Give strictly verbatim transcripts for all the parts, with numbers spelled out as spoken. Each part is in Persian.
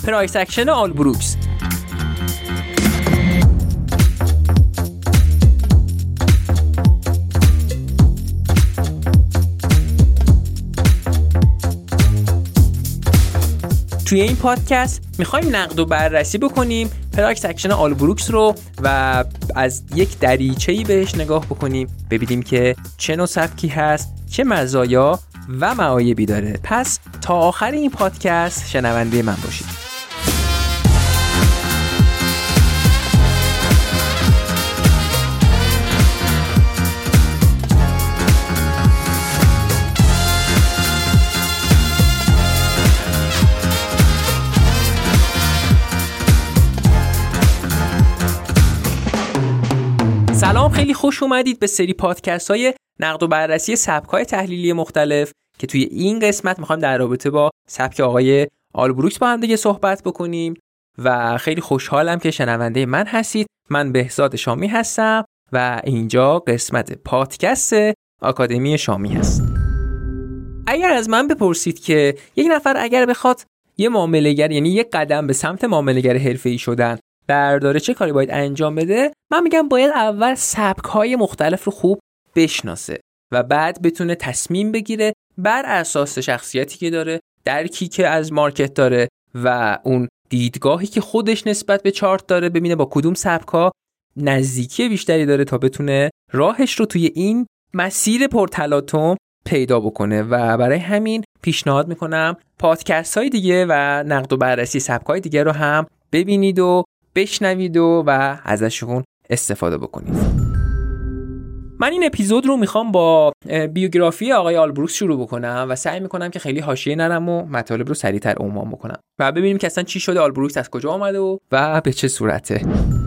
پرایس اکشن آلبروکس. توی این پادکست میخوایم نقد و بررسی بکنیم پرایس اکشن آلبروکس رو و از یک دریچه‌ای بهش نگاه بکنیم، ببینیم که چه نوع سبکی هست، چه مزایا و معایبی داره. پس تا آخر این پادکست شنونده من باشید. سلام، خیلی خوش اومدید به سری پادکست های نقد و بررسی سبک های تحلیلی مختلف که توی این قسمت میخوایم در رابطه با سبک آقای آلبروکس با هم دیگه صحبت بکنیم و خیلی خوشحالم که شنونده من هستید. من بهزاد شامی هستم و اینجا قسمت پادکست آکادمی شامی هست. اگر از من بپرسید که یک نفر اگر بخواد یه معامله‌گر، یعنی یک قدم به سمت معامله‌گر حرفه‌ای شدن برداره، چه کاری باید انجام بده؟ من میگم باید اول سبک‌های مختلف رو خوب بشناسه و بعد بتونه تصمیم بگیره بر اساس شخصیتی که داره، درکی که از مارکت داره و اون دیدگاهی که خودش نسبت به چارت داره، ببینه با کدوم سبک‌ها نزدیکی بیشتری داره تا بتونه راهش رو توی این مسیر پرتلاطم پیدا بکنه. و برای همین پیشنهاد میکنم پادکست‌های دیگه و نقد و بررسی سبک‌های دیگه رو هم ببینید و بشنوید و, و ازشون استفاده بکنید. من این اپیزود رو میخوام با بیوگرافی آقای آلبروکس شروع بکنم و سعی میکنم که خیلی حاشیه نرم و مطالب رو سریعتر عنوان بکنم و ببینیم که اصلا چی شده، آلبروکس از کجا آمده و, و به چه صورته.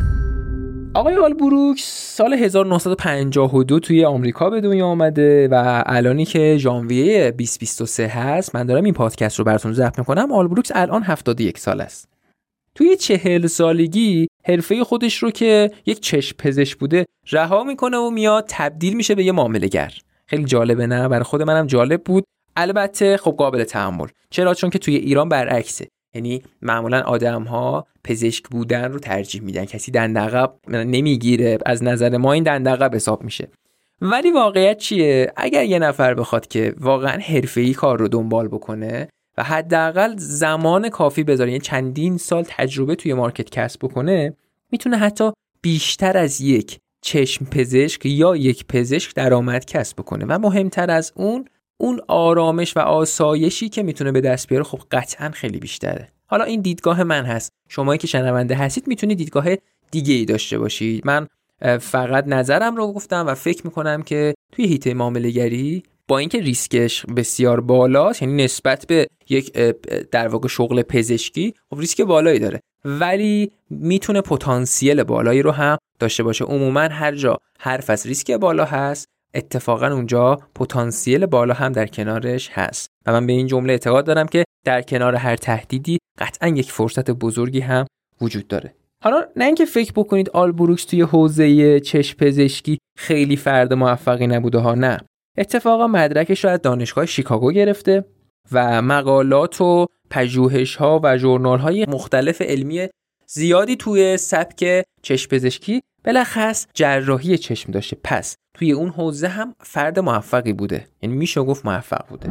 آقای آلبروکس سال هزار و نهصد و پنجاه و دو توی آمریکا به دنیا آمده و الانی که ژانویه بیست بیست و سه هست، من دارم این پادکست رو براتون ضبط میکنم، آلبروکس الان هفتاد و یک سال است. توی چهل سالگی حرفه خودش رو که یک چشم پزشک بوده رها میکنه و میاد تبدیل میشه به یه معامله‌گر. خیلی جالبه نه؟ برای خود منم جالب بود. البته خب قابل تحمل. چرا؟ چون که توی ایران برعکسه. یعنی معمولا آدم‌ها پزشک بودن رو ترجیح میدن، کسی دندقب نمیگیره، از نظر ما این دندقب حساب میشه. ولی واقعیت چیه؟ اگر یه نفر بخواد که واقعا حرفه‌ای کار رو دنبال بکنه و حداقل زمان کافی بذاره، یعنی چندین سال تجربه توی مارکت کسب بکنه، میتونه حتی بیشتر از یک چشم پزشک یا یک پزشک درآمد کسب بکنه و مهمتر از اون اون آرامش و آسایشی که میتونه به دست بیاره خب قطعا خیلی بیشتره. حالا این دیدگاه من هست، شمایی که شنونده هستید میتونید دیدگاه دیگه ای داشته باشید. من فقط نظرم رو گفتم و فکر میکنم که توی حیطه معامله‌گری با اینکه ریسکش بسیار بالاست، یعنی نسبت به یک در واقع شغل پزشکی خب ریسک بالایی داره، ولی میتونه پتانسیل بالایی رو هم داشته باشه. عموما هر جا حرف از ریسک بالا هست، اتفاقا اونجا پتانسیل بالا هم در کنارش هست و من به این جمله اعتقاد دارم که در کنار هر تهدیدی قطعا یک فرصت بزرگی هم وجود داره. حالا نه اینکه فکر بکنید آلبروکس توی حوزه چشم پزشکی خیلی فرد موفقی نبوده ها، نه. اتفاقا مدرکش رو از دانشگاه شیکاگو گرفته و مقالات و پژوهش‌ها و ژورنال‌های مختلف علمی زیادی توی سبک چشم پزشکی بلخص جراحی چشم داشته. پس توی اون حوزه هم فرد موفقی بوده، یعنی میشه گفت موفق بوده.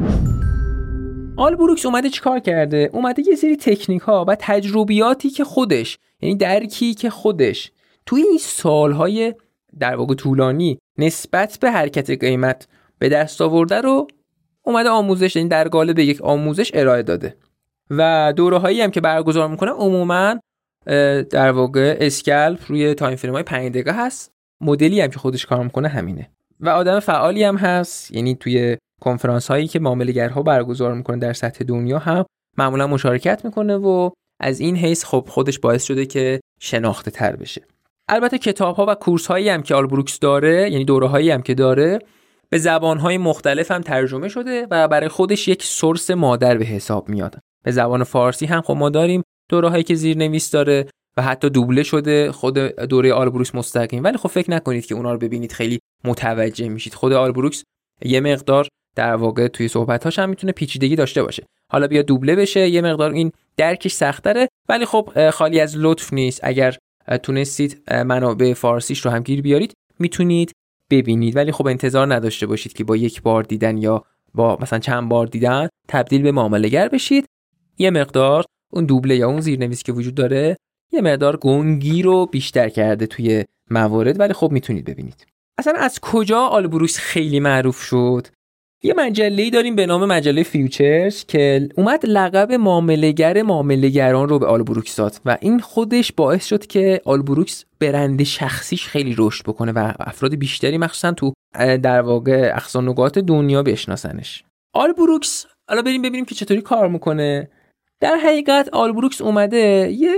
آلبروکس اومده چیکار کرده؟ اومده یه سری تکنیک‌ها و تجربیاتی که خودش، یعنی درکی که خودش توی این سال‌های در واقع طولانی نسبت به حرکت قیمت به دست آورده رو اومده آموزش، یعنی در قالب یک آموزش ارائه داده و دوره‌هایی هم که برگزار میکنه عموما در واقع اسکلپ روی تایم فریم های پنج دقیقه هست. مدلی هم که خودش کار میکنه همینه و آدم فعالی هم هست، یعنی توی کنفرانس هایی که معامله‌گرها برگزار میکنه در سطح دنیا هم معمولا مشارکت میکنه و از این حیث خب خودش باعث شده که شناخته تر بشه. البته کتاب ها و کورس هایی هم که آلبروکس داره، یعنی دوره هایی هم که داره، به زبان های مختلف هم ترجمه شده و برای خودش یک سورس مادر به حساب میاد. به زبان فارسی هم خب ما داریم دوره هایی که زیرنویس داره و حتی دوبله شده خود دوره آلبروکس مستقیم، ولی خب فکر نکنید که اونا رو ببینید خیلی متوجه میشید. خود آلبروکس یه مقدار در واقع توی صحبتاش هم میتونه پیچیدگی داشته باشه. حالا بیا دوبله بشه، یه مقدار این درکش سخت‌تره، ولی خب خالی از لطف نیست. اگر تونستید منابع فارسیش رو هم گیر بیارید میتونید ببینید، ولی خب انتظار نداشته باشید که با یک بار دیدن یا با مثلا چند بار دیدن تبدیل به معامله‌گر بشید. یه مقدار اون دوبله یا اون زیرنویسی که وجود داره یه مقدار گنگی رو بیشتر کرده توی موارد، ولی خب میتونید ببینید. اصلا از کجا آلبروکس خیلی معروف شد؟ یه مجله‌ای داریم به نام مجله فیوچرز که اومد لقب معامله‌گر معامله‌گران رو به آلبروکس داد و این خودش باعث شد که آلبروکس برند شخصیش خیلی رشد بکنه و افراد بیشتری مخصوصا تو در واقع اقصا نقاط دنیا بشناسنش. آلبروکس حالا بریم ببینیم که چطوری کار میکنه. در حقیقت آلبروکس اومده یه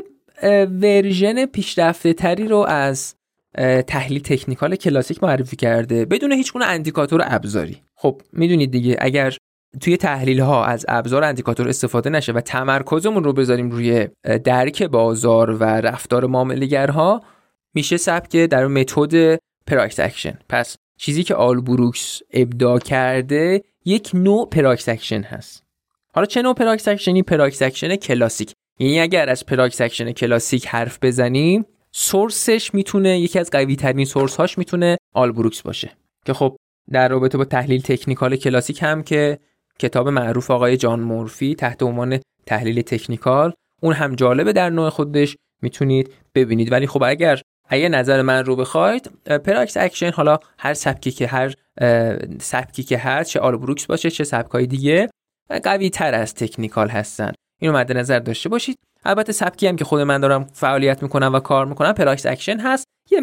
ورژن پیشرفته تری رو از تحلیل تکنیکال کلاسیک معرفی کرده بدون هیچ گونه اندیکاتور ابزاری. خب میدونید دیگه اگر توی تحلیل ها از ابزار اندیکاتور استفاده نشه و تمرکزمون رو بذاریم روی درک بازار و رفتار معامله‌گرها، میشه سبک در متد پرایس اکشن. پس چیزی که آلبروکس ابداع کرده یک نوع پرایس اکشن هست. حالا چه نوع پرایس اکشنی؟ پرایس اکشن کلاسیک. یعنی اگر از پرایس اکشن کلاسیک حرف بزنیم، سورسش میتونه یکی از قوی ترین سورس هاش میتونه آلبروکس باشه که خب در رابطه با تحلیل تکنیکال کلاسیک هم که کتاب معروف آقای جان مورفی تحت عنوان تحلیل تکنیکال، اون هم جالبه در نوع خودش، میتونید ببینید. ولی خب اگر اگه نظر من رو بخواید، پرایس اکشن حالا هر سبکی که هر سبکی که هست، چه آلبروکس باشه چه سبکای دیگه، قوی تر از تکنیکال هستن. اینو مد نظر داشته باشید. البته سبکی هم که خود من دارم فعالیت میکنم و کار میکنم پرایس اکشن هست. یه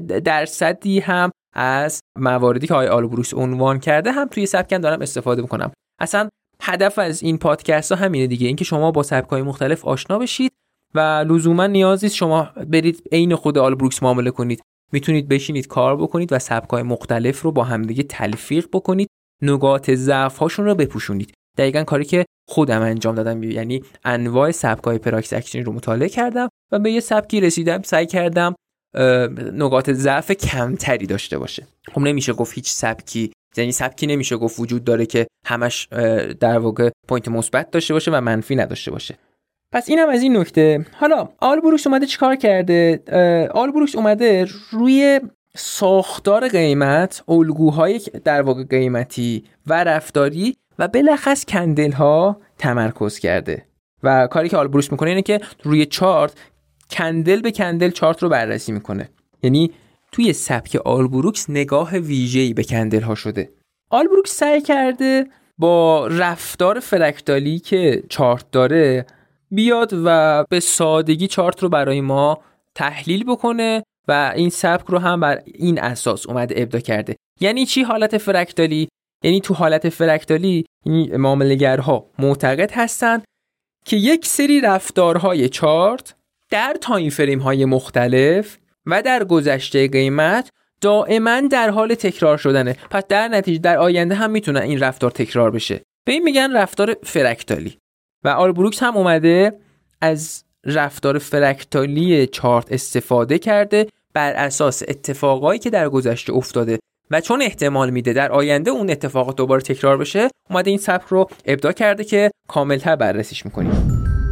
درصدی هم از مواردی که آقای آلبروکس عنوان کرده هم توی سبکم دارم استفاده میکنم. اصلا هدف از این پادکست ها همینه دیگه، اینکه شما با سبک‌های مختلف آشنا بشید و لزوما نیازی نیست شما برید عین خود آلبروکس معامله کنید. میتونید بشینید کار بکنید و سبک‌های مختلف رو با همدیگه تلفیق بکنید، نقاط ضعف هاشون رو بپوشونید. دقیقاً کاری که خودم انجام دادم، یعنی انواع سبک‌های پرایس اکشن رو مطالعه کردم و به یه سبکی رسیدم، سعی کردم نقاط ضعف کمتری داشته باشه. خب نمیشه گفت هیچ سبکی، یعنی سبکی نمیشه گفت وجود داره که همش در واقع پوینت مثبت داشته باشه و منفی نداشته باشه. پس اینم از این نکته. حالا آلبروکس اومده چیکار کرده؟ آلبروکس اومده روی ساختار قیمت، الگوهای در واقع قیمتی و رفتاری و بلخص کندل ها تمرکز کرده و کاری که آلبروکس میکنه اینه که روی چارت کندل به کندل چارت رو بررسی میکنه. یعنی توی سبک آلبروکس نگاه ویژه‌ای به کندل ها شده. آلبروکس سعی کرده با رفتار فرکتالی که چارت داره بیاد و به سادگی چارت رو برای ما تحلیل بکنه و این سبک رو هم بر این اساس اومده ابداع کرده. یعنی چی حالت فرکتالی؟ یعنی تو حالت فرکتالی این معامله‌گرها معتقد هستن که یک سری رفتارهای چارت در تایم فریم های مختلف و در گذشته قیمت دائما در حال تکرار شدنه. پس در نتیجه در آینده هم میتونه این رفتار تکرار بشه. به این میگن رفتار فرکتالی. و آلبروکس هم اومده از رفتار فرکتالی چارت استفاده کرده بر اساس اتفاقایی که در گذشته افتاده و چون احتمال میده در آینده اون اتفاقات دوباره تکرار بشه، اومده این سبک رو ابداع کرده که کاملتر بررسیش میکنیم.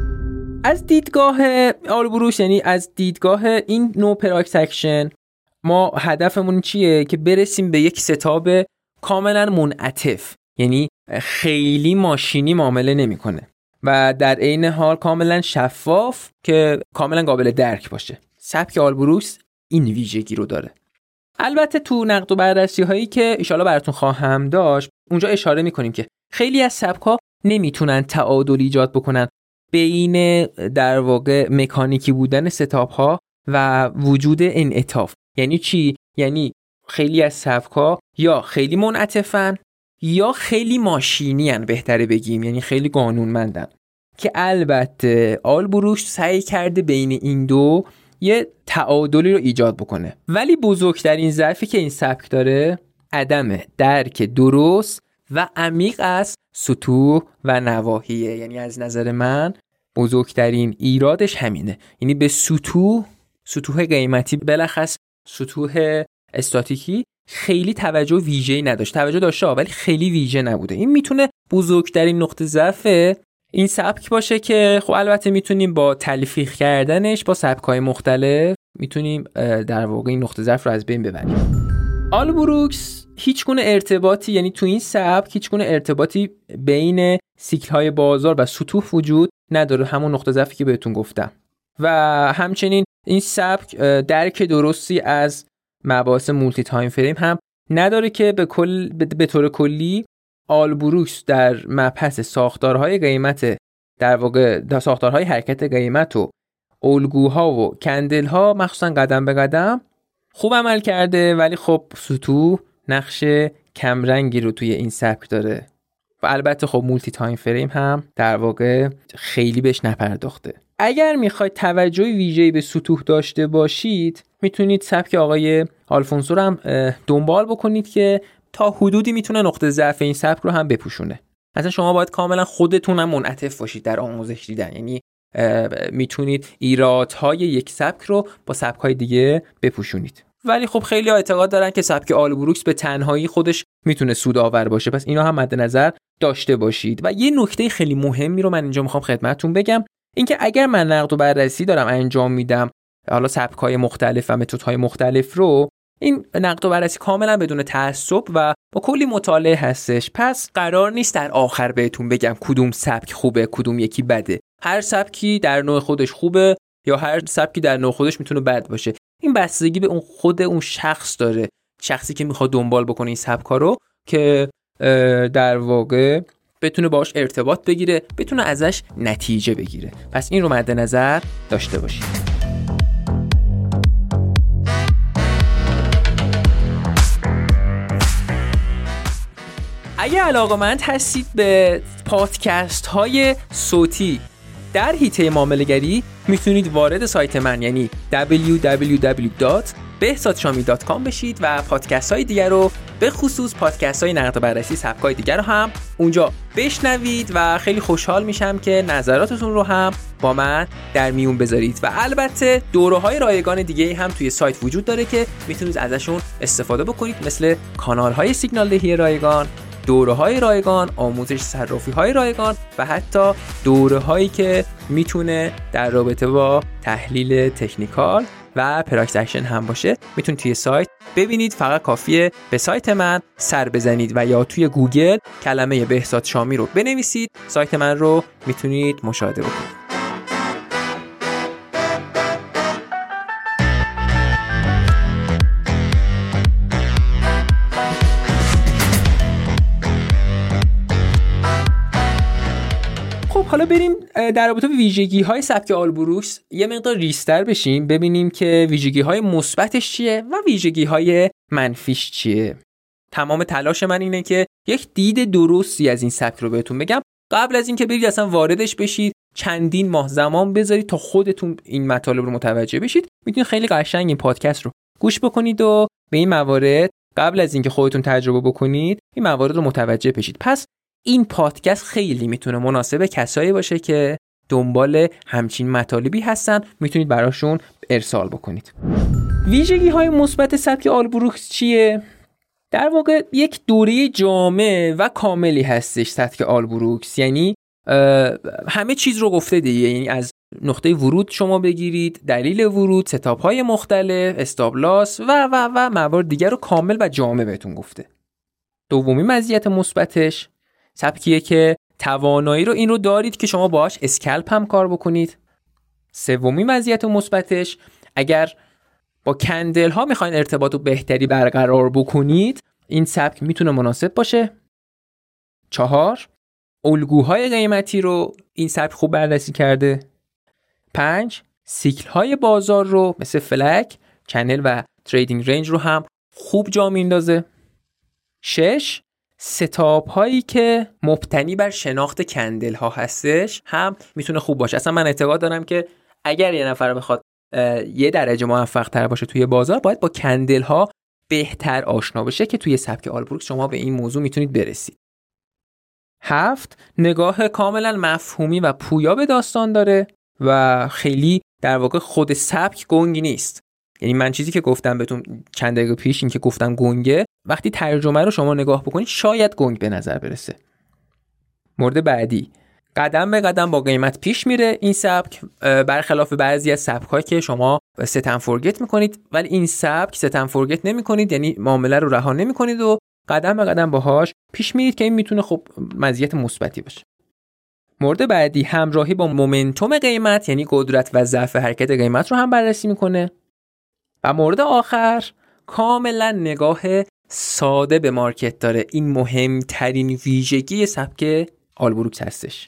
از دیدگاه آلبروکس، یعنی از دیدگاه این نوع پرایس اکشن، ما هدفمون چیه؟ که برسیم به یک ستاب کاملا منعطف، یعنی خیلی ماشینی معامله نمیکنه و در عین حال کاملا شفاف که کاملا قابل درک باشه. سبک آلبروکس این ویژگی رو داره. البته تو نقد و بررسی هایی که ان شاءالله براتون خواهم داشت اونجا اشاره میکنیم که خیلی از سبک ها نمیتونن تعادل ایجاد بکنن بین در واقع مکانیکی بودن ستاپ ها و وجود انعطاف. یعنی چی؟ یعنی خیلی از سبک ها یا خیلی منعطفن یا خیلی ماشینی‌ان، بهتره بگیم، یعنی خیلی قانونمندن، که البته آلبروکس سعی کرده بین این دو یه تعادلی رو ایجاد بکنه. ولی بزرگترین ضعفی که این سبک داره عدم درک درست و عمیق از سطوح و نواحیه. یعنی از نظر من بزرگترین ایرادش همینه، یعنی به سطوح سطوح قیمتی بلخص سطوح استاتیکی خیلی توجه ویژه‌ای نداشت. توجه داشته ولی خیلی ویژه نبوده. این میتونه بزرگترین نقطه ضعف این سبک باشه که خب البته میتونیم با تلفیق کردنش با سبک‌های مختلف میتونیم در واقع این نقطه ضعف رو از بین ببریم. آل بروکس هیچ گونه ارتباطی، یعنی تو این سبک هیچ گونه ارتباطی بین سیکل‌های بازار و سطوح وجود نداره، همون نقطه ضعفی که بهتون گفتم. و همچنین این سبک درک درستی از مباحث مولتی تایم فریم هم نداره که به کل به طور کلی آل بروکس در مبحث ساختارهای قیمت، در واقع در ساختارهای حرکت قیمت و الگوها و کندل‌ها مخصوصا قدم به قدم خوب عمل کرده، ولی خب سطوح نقش کمرنگی رو توی این سبک داره و البته خب مولتی تایم فریم هم در واقع خیلی بهش نپرداخته. اگر میخواید توجه ویژه‌ای به سطوح داشته باشید میتونید سبک آقای آلفونسو رو هم دنبال بکنید که تا حدودی میتونه نقطه ضعف این سبک رو هم بپوشونه. مثلا شما باید کاملا خودتون هم منعطف باشید در آموزش دیدن، یعنی میتونید ایرادهای یک سبک رو با سبک‌های دیگه بپوشونید. ولی خب خیلی اعتقاد دارن که سبک آل بروکس به تنهایی خودش میتونه سودآور باشه، پس اینا هم مد نظر داشته باشید. و یه نکته خیلی مهمی رو من اینجا میخوام خدمتتون بگم، اینکه اگر من نقد و بررسی دارم انجام میدم، حالا سبک‌های مختلف و متدهای مختلف رو، این نقد و بررسی کاملا بدون تعصب و با کلی مطالعه هستش، پس قرار نیست در آخر بهتون بگم کدوم سبک خوبه کدوم یکی بده. هر سبکی در نوع خودش خوبه یا هر سبکی در نوع خودش میتونه بد باشه. این بستگی به اون خود اون شخص داره، شخصی که میخواد دنبال بکنه این سبکا رو که در واقع بتونه باهاش ارتباط بگیره، بتونه ازش نتیجه بگیره. پس این رو مد نظر داشته باشید. اگه علاقه‌مند هستید به پادکست های صوتی در حیطه معامله‌گری، میتونید وارد سایت من یعنی دبلیو دبلیو دبلیو دات بهزاد شامی دات کام بشید و پادکست های دیگر رو، به خصوص پادکست های نقد و بررسی سبک‌های دیگر رو هم اونجا بشنوید و خیلی خوشحال میشم که نظراتتون رو هم با من در میون بذارید. و البته دوره‌های رایگان دیگه هم توی سایت وجود داره که میتونید ازشون استفاده بکنید، مثل کانال‌های سیگنال دهی رایگان، دوره‌های رایگان، آموزش صرافی‌های رایگان و حتی دوره‌هایی که میتونه در رابطه با تحلیل تکنیکال و پراکتیس اکشن هم باشه. میتونید توی سایت ببینید، فقط کافیه به سایت من سر بزنید و یا توی گوگل کلمه بهزاد شامی رو بنویسید، سایت من رو میتونید مشاهده بکنید. حالا بریم در رابطه با ویژگی‌های سبک آل بروکس یه مقدار ریستر بشیم، ببینیم که ویژگی‌های مثبتش چیه و ویژگی‌های منفیش چیه. تمام تلاش من اینه که یک دید درستی از این سبک رو بهتون بگم. قبل از اینکه برید اصلا واردش بشید، چندین ماه زمان بذارید تا خودتون این مطالب رو متوجه بشید. میتونید خیلی قشنگ این پادکست رو گوش بکنید و به این موارد قبل از اینکه خودتون تجربه بکنید این موارد رو متوجه بشید. پس این پادکست خیلی میتونه مناسب کسایی باشه که دنبال همچین مطالبی هستن، میتونید براشون ارسال بکنید. ویژگی‌های مثبت سبک آل بروکس چیه؟ در واقع یک دوره جامع و کاملی هستش سبک آل بروکس، یعنی همه چیز رو گفته دیگه، یعنی از نقطه ورود شما بگیرید، دلیل ورود، ستاپ‌های مختلف، استاپ لاس و و و موارد دیگر رو کامل و جامع بهتون گفته. دومی مزیت مثبتش سبکیه که توانایی رو این رو دارید که شما باهاش اسکلپ هم کار بکنید. سومی مزیت مثبتش اگر با کندل ها میخواین ارتباط بهتری برقرار بکنید، این سبک میتونه مناسب باشه. چهار، الگوهای قیمتی رو این سبک خوب بررسی کرده. پنج، سیکل های بازار رو مثل فلک، چنل و تریدینگ رنج رو هم خوب جا میندازه. شش، ستاپ هایی که مبتنی بر شناخت کندل ها هستش هم میتونه خوب باشه. اصلا من اعتقاد دارم که اگر یه نفر بخواد یه درجه موفق تر باشه توی بازار، باید با کندل ها بهتر آشنا بشه که توی سبک آل بروکس شما به این موضوع میتونید برسید. هفت، نگاه کاملا مفهومی و پویا به داستان داره و خیلی در واقع خود سبک گنگ نیست. یعنی من چیزی که گفتم بهتون چند دقیقه پیش، این که گفتم گنگه، وقتی ترجمه رو شما نگاه بکنید شاید گنگ به نظر برسه. مورد بعدی، قدم به قدم با قیمت پیش میره این سبک، برخلاف بعضی از سبک‌هایی که شما ست اند فورگت میکنید، ولی این سبک ست اند فورگت نمیکنید، یعنی معامله رو رها نمیکنید و قدم به قدم باهاش پیش میرید که این میتونه خب مزیت مثبتی باشه. مورد بعدی همراهی با مومنتوم قیمت، یعنی قدرت و ضعف حرکت قیمت رو هم بررسی میکنه. و مورد آخر کاملا نگاه ساده به مارکت داره. این مهمترین ویژگی سبک آلبروکس هستش.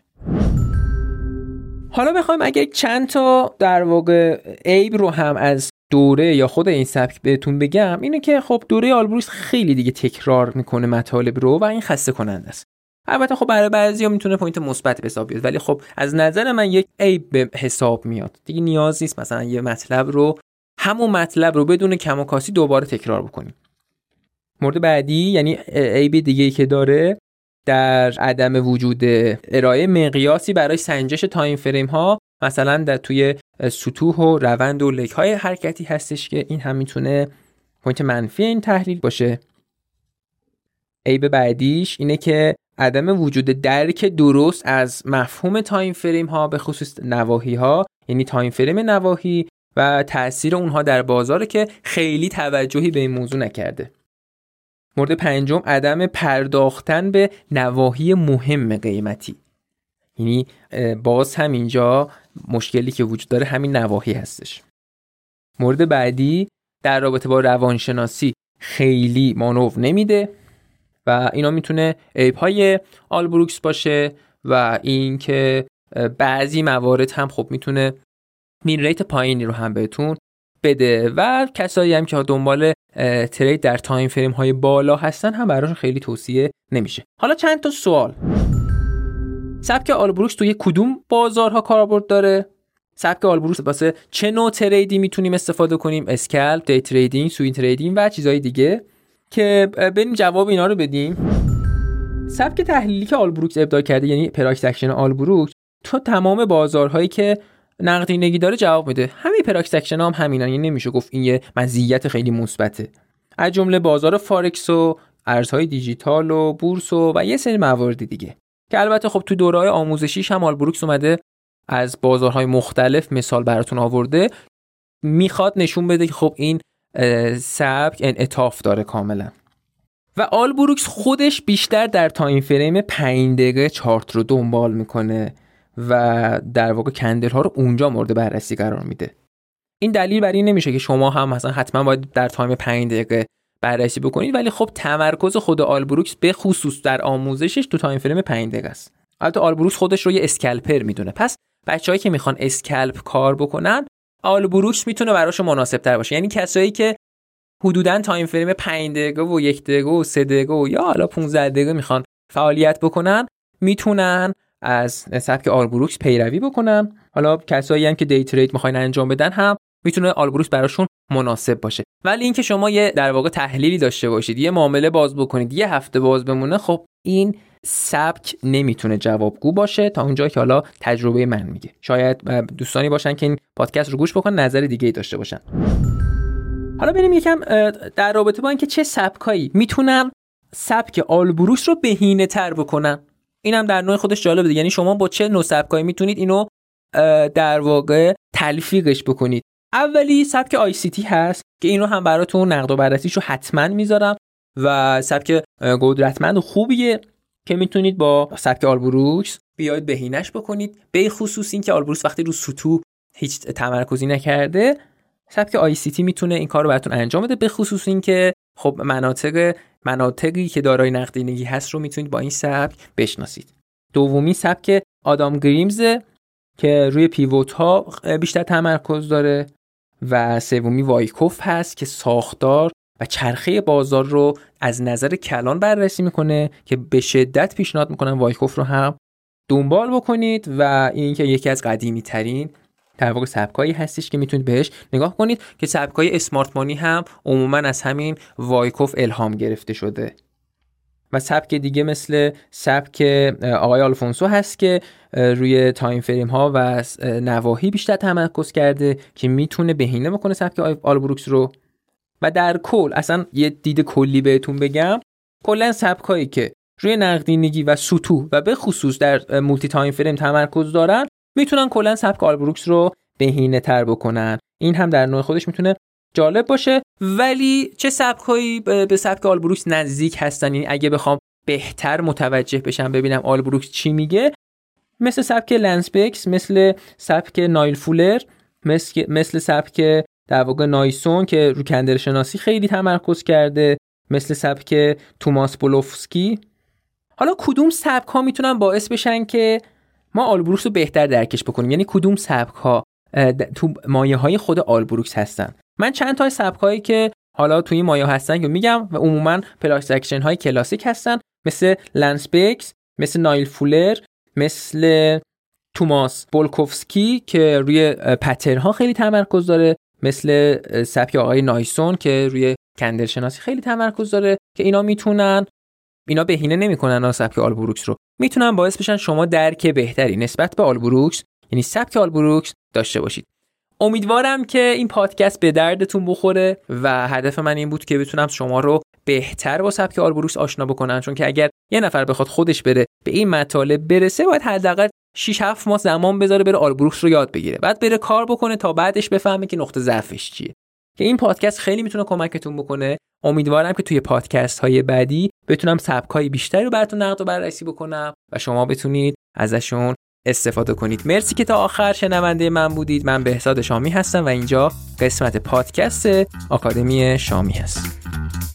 حالا بخوایم اگه چند تا در واقع عیب رو هم از دوره یا خود این سبک بهتون بگم، اینه که خب دوره آلبروکس خیلی دیگه تکرار میکنه مطالب رو و این خسته کننده است. البته خب برای بعضیا میتونه پوینت مثبت به حساب بیاد، ولی خب از نظر من یک عیب به حساب میاد. دیگه نیاز نیست مثلا یه مطلب رو همون مطلب رو بدون کم و کاسی دوباره تکرار بکنیم. مورد بعدی یعنی عیب دیگه‌ای که داره در عدم وجود ارائه مقیاسی برای سنجش تایم فریم ها، مثلا در توی سطوح و روند و لگ های حرکتی هستش که این هم میتونه پوینت منفی این تحلیل باشه. عیب بعدیش اینه که عدم وجود درک درست از مفهوم تایم فریم ها به خصوص نواحی ها، یعنی تایم فریم نواحی و تأثیر اونها در بازاره که خیلی توجهی به این موضوع نکرده. مورد پنجم عدم پرداختن به نواحی مهم قیمتی، یعنی باز هم اینجا مشکلی که وجود داره همین نواحی هستش. مورد بعدی در رابطه با روانشناسی خیلی مانور نمیده و اینا میتونه عیب‌های آلبروکس باشه و این که بعضی موارد هم خب میتونه مین ریت پایینی رو هم بهتون بده و کسایی هم که دنبال ترید در تایم فریم های بالا هستن هم براشون خیلی توصیه نمیشه. حالا چند تا سوال. سبک آلبروکس توی کدوم بازارها کاربرد داره؟ سبک آلبروکس واسه چه نوع تریدی میتونیم استفاده کنیم؟ اسکالپ، دی تریدینگ، سوین تریدینگ و چیزهای دیگه که بریم جواب اینا رو بدیم. سبک تحلیلی که آلبروکس ابداع کرده یعنی پرایس اکشن آلبروکس تو تمام بازارهایی که نقدینگی داره جواب میده. همین پرایس اکشن هم همینن، یعنی نمیشه گفت این یه مزیت خیلی مثبته. از جمله بازار فارکس و ارزهای دیجیتال و بورس و, و یه سری موارد دیگه که البته خب تو دوره‌های آموزشیش هم آلبروکس اومده از بازارهای مختلف مثال براتون آورده، میخواد نشون بده که خب این سبک انعطاف داره کاملا. و آلبروکس خودش بیشتر در تایم فریم پنج دقیقه چارت رو دنبال میکنه و در واقع کندل ها رو اونجا مورد بررسی قرار میده. این دلیل بر این نمیشه که شما هم مثلا حتما باید در تایم پنج دقیقه بررسی بکنید، ولی خب تمرکز خود آلبروکس به خصوص در آموزشش تو تایم فریم پنج دقیقه است. البته آلبروکس خودش رو یه اسکالپر میدونه، پس بچه‌هایی که میخوان اسکالپ کار بکنن آلبروکس میتونه براشون مناسب تر باشه. یعنی کسایی که حدوداً تایم فریم پنج دقیقه و یک دقیقه و سه دقیقه و یا حالا پانزده دقیقه میخوان فعالیت بکنن میتونن از سبک آلبروکس پیروی بکنن. حالا کسایی هم که دی ترید میخواین انجام بدن هم میتونه آلبروکس براشون مناسب باشه. ولی اینکه شما یه در واقع تحلیلی داشته باشید، یه معامله باز بکنید، یه هفته باز بمونه، خب این سبک نمیتونه جوابگو باشه تا اونجایی که حالا تجربه من میگه. شاید دوستانی باشن که این پادکست رو گوش بکنن نظر دیگه‌ای داشته باشن. حالا بریم یکم در رابطه با اینکه چه سبکایی میتونن سبک آلبروکس رو بهینه‌تر بکنن. اینم در نوع خودش جالبه. یعنی شما با چه نوع سبکایی میتونید اینو در واقع تلفیقش بکنید. اولی سبک آی سی تی هست که اینو هم براتون نقد و بررسیشو حتما میذارم و سبک قدرتمند و خوبیه که میتونید با سبک آلبروکس بیاید بهینه‌اش بکنید. به خصوص این که آلبروکس وقتی رو سطوح هیچ تمرکزی نکرده، سبک آی سی تی میتونه این کارو براتون انجام بده. به خصوص این که خب مناطق مناطقی که دارای نقدینگی هست رو میتونید با این سبک بشناسید. دومی سبک آدام گریمز که روی پیوت ها بیشتر تمرکز داره و سومی وایکوف هست که ساختار و چرخه بازار رو از نظر کلان بررسی میکنه که به شدت پیشنهاد میکنم وایکوف رو هم دنبال بکنید و این که یکی از قدیمی ترین در واقع سبکایی هستش که میتونید بهش نگاه کنید که سبکای اسمارت مانی هم عموما از همین وایکوف الهام گرفته شده. و سبک دیگه مثل سبک آقای آلفونسو هست که روی تایم فریم ها و نواحی بیشتر تمرکز کرده که میتونه بهینه بکنه سبک آلبروکس رو. و در کل اصلا یه دید کلی بهتون بگم، کلا سبکایی که روی نقدینگی و سطوح و به خصوص در مولتی تایم فریم تمرکز دارن میتونن کلا سبک آل بروکس رو بهینه‌تر بکنن. این هم در نوع خودش میتونه جالب باشه. ولی چه سبکایی به سبک آل بروکس نزدیک هستن؟ یعنی اگه بخوام بهتر متوجه بشم ببینم آل بروکس چی میگه، مثل سبک لنسبکس، مثل سبک نایل فولر، مثل مثل سبک در واقع نایسون که رو کندر شناسی خیلی تمرکز کرده، مثل سبک توماس بولوفسکی. حالا کدوم سبک ها میتونن باعث بشن که ما آل بروکس رو بهتر درکش بکنیم؟ یعنی کدوم سبک ها تو مایه های خود آل بروکس هستن؟ من چند تا سبک هایی که حالا توی این مایه هستن که میگم و عموما پلاس اکشن های کلاسیک هستن، مثل لنسبکس، مثل نایل فولر، مثل توماس بولکوفسکی که روی پترن ها خیلی تمرکز داره، مثل سبک آقای نایسون که روی کندر شناسی خیلی تمرکز داره، که اینا میتونن اینا بهینه نمیکنن سبک آل بروکس رو، میتونن باعث بشن شما درک بهتری نسبت به آل بروکس، یعنی سبک آل بروکس داشته باشید. امیدوارم که این پادکست به دردتون بخوره و هدف من این بود که بتونم شما رو بهتر با سبک آل بروکس آشنا بکنم، چون که اگر یه نفر بخواد خودش بره به این مطالب برسه باید حداقل شش هفت ماه زمان بذاره بره آل بروکس رو یاد بگیره، بعد بره کار بکنه تا بعدش بفهمه که نقطه ضعفش چیه. که این پادکست خیلی میتونه کمکتون بکنه. امیدوارم که توی پادکست های بعدی بتونم سبکای بیشتری رو براتون نقد و بررسی بکنم و شما بتونید ازشون استفاده کنید. مرسی که تا آخر شنونده من بودید. من بهزاد شامی هستم و اینجا قسمت پادکست آکادمی شامی هست.